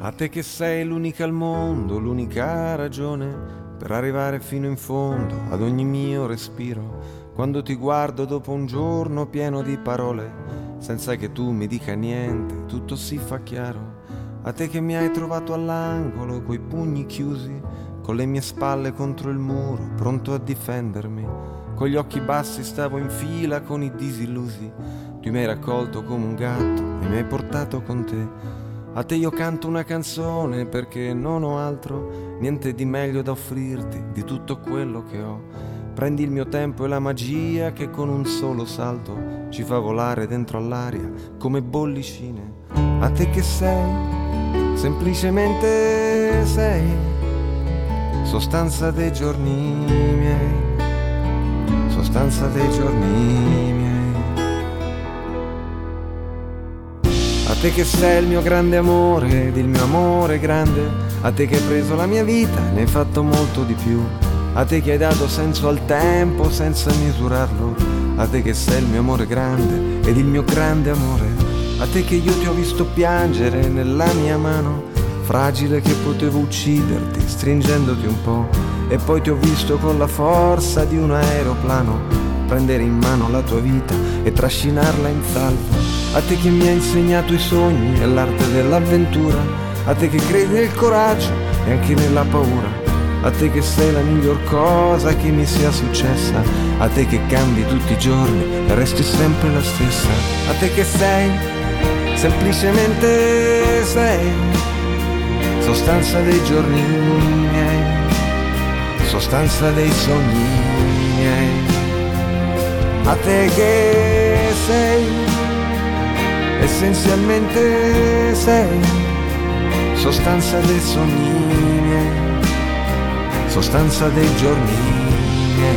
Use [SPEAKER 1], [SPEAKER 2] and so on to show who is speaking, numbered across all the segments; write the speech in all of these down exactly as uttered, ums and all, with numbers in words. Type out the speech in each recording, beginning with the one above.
[SPEAKER 1] A te che sei l'unica al mondo, l'unica ragione per arrivare fino in fondo ad ogni mio respiro. Quando ti guardo dopo un giorno pieno di parole, senza che tu mi dica niente, tutto si fa chiaro. A te che mi hai trovato all'angolo coi pugni chiusi, con le mie spalle contro il muro, pronto a difendermi. Con gli occhi bassi stavo in fila con i disillusi. Tu mi hai raccolto come un gatto e mi hai portato con te. A te io canto una canzone perché non ho altro, niente di meglio da offrirti di tutto quello che ho. Prendi il mio tempo e la magia che con un solo salto ci fa volare dentro all'aria come bollicine. A te che sei, semplicemente sei, sostanza dei giorni miei, sostanza dei giorni miei. A te che sei il mio grande amore ed il mio amore grande, a te che hai preso la mia vita e ne hai fatto molto di più, a te che hai dato senso al tempo senza misurarlo, a te che sei il mio amore grande ed il mio grande amore, a te che io ti ho visto piangere nella mia mano, fragile che potevo ucciderti stringendoti un po', e poi ti ho visto con la forza di un aeroplano prendere in mano la tua vita e trascinarla in salvo. A te che mi hai insegnato i sogni e l'arte dell'avventura, a te che credi nel coraggio e anche nella paura, a te che sei la miglior cosa che mi sia successa, a te che cambi tutti i giorni e resti sempre la stessa, a te che sei, semplicemente sei, sostanza dei giorni miei, sostanza dei sogni miei. A te che sei, essenzialmente sei, sostanza dei sogni miei, sostanza dei giorni miei.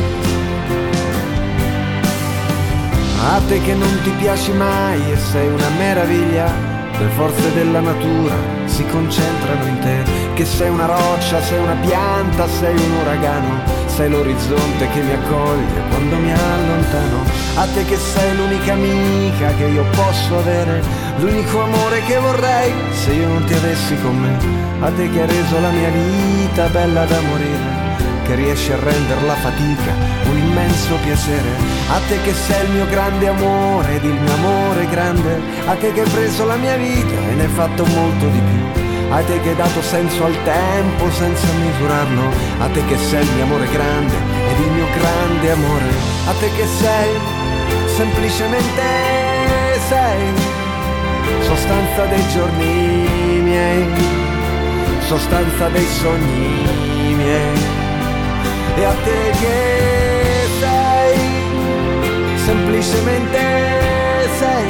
[SPEAKER 1] A te che non ti piaci mai e sei una meraviglia, le forze della natura si concentrano in te, che sei una roccia, sei una pianta, sei un uragano, sei l'orizzonte che mi accoglie quando mi allontano. A te che sei l'unica amica che io posso avere, l'unico amore che vorrei se io non ti avessi con me. A te che hai reso la mia vita bella da morire, che riesci a rendere la fatica un immenso piacere. A te che sei il mio grande amore ed il mio amore grande, a te che hai preso la mia vita e ne hai fatto molto di più, a te che hai dato senso al tempo senza misurarlo, a te che sei il mio amore grande ed il mio grande amore, a te che sei, semplicemente sei, sostanza dei giorni miei, sostanza dei sogni miei. E a te che sei, semplicemente sei,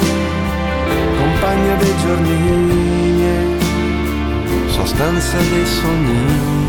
[SPEAKER 1] compagna dei giorni miei, sostanza dei sogni.